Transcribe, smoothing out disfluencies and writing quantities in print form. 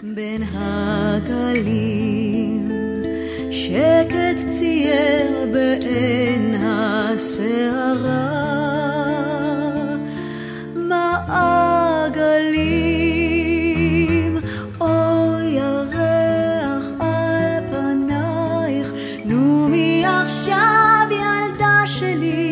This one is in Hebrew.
בין הגלים שקט צייר בעין הסערה מעגלים אוי ירח על פנייך נו מי עכשיו ילדה שלי